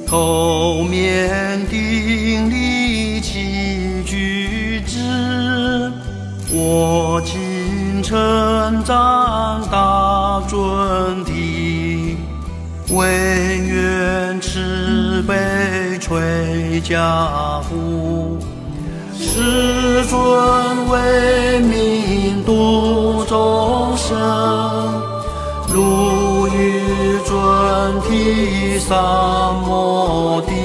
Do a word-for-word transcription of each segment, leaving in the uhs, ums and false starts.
头面顶礼起居之，我今承掌大尊体，唯愿慈悲垂家父，世尊为民度众生，如于尊体三摩地，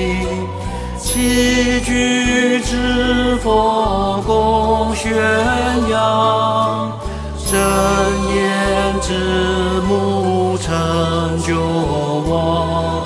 起居之佛供宣扬，正言之母成就王。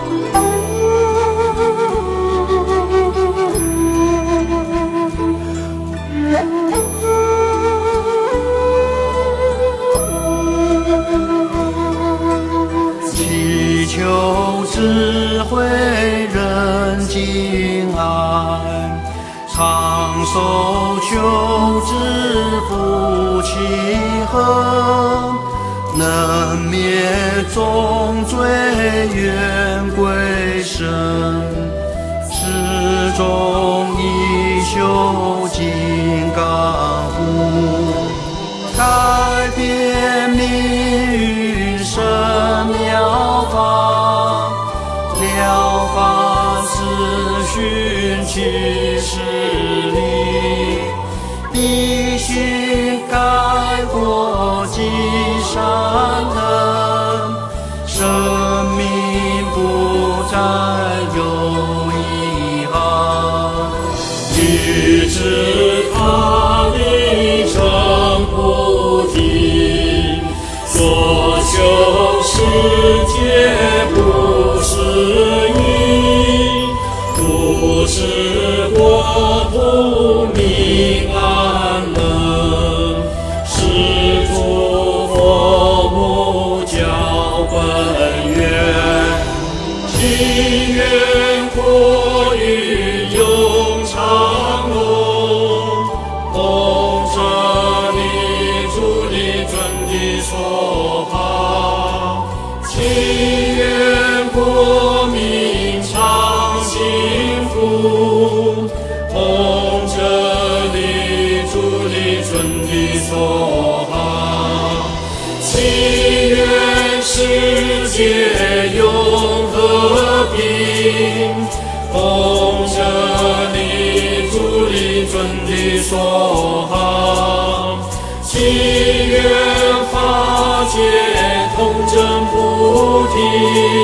祈求智慧人敬爱，长寿求之福气恒，能灭众罪愿归生，始终一修金刚护，改变命运生妙法，了凡四训七十力，一心改过积善根，生命不再有遗憾，欲知他力成菩提，所求世界不是意，不是国土民安乐，是诸佛母教本愿，祈愿国语永长隆，弘这里主力尊的所好，祈愿国民常幸福，弘这里主力尊的所好，祈愿世界永和平，弘这里主力尊的所好，祈愿法界同证菩提，